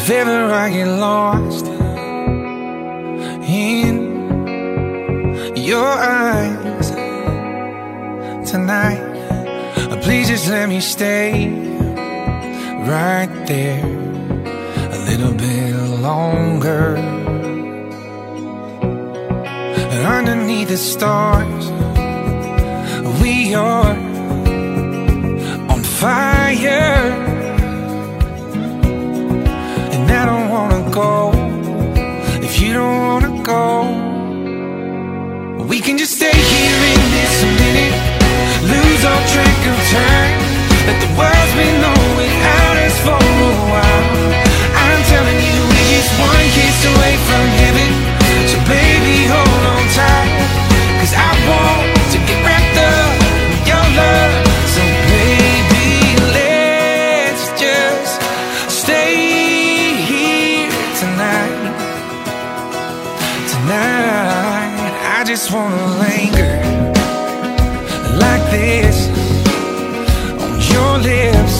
If ever I get lost in your eyes tonight, please just let me stay right there a little bit longer. And underneath the stars, we are on fire. And I don't wanna go if you don't wanna go. We can just stay here in this minute, lose all track of time. Let the world's been on without us for a while. I'm telling you, we're just one kiss away from heaven. So baby, hold on tight, 'cause I want to get wrapped up in your love. So baby, let's just stay here tonight. Tonight, I just wanna linger like this on your lips.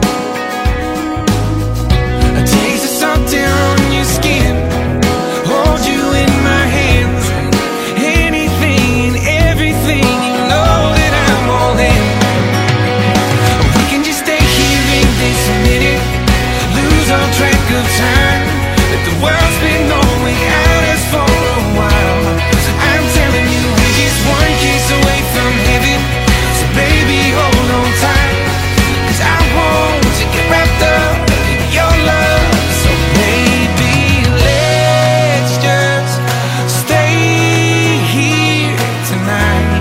A taste of salt air on your skin, hold you in my hands. Anything and everything, you know that I'm all in. We can just stay here in this minute, lose all track of time. Let the world spin on without us for a while. I'm telling you, we're just one kiss away from heaven. So baby, hold on tight, 'cause I want to get wrapped up in your love. So baby, let's just stay here tonight.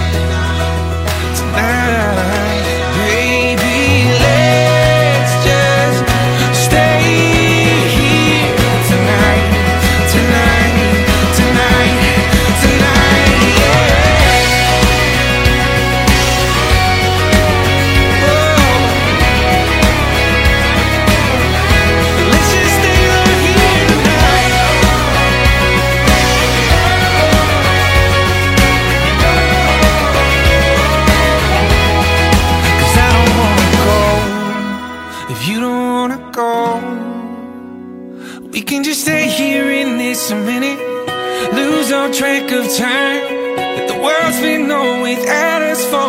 Tonight, baby, let's just stay here tonight. Tonight, tonight, tonight, yeah. Let's just stay right here tonight. 'Cause I don't wanna go if you don't wanna go. We can just stay here in this minute, lose all track of time. Let the world spin on without us for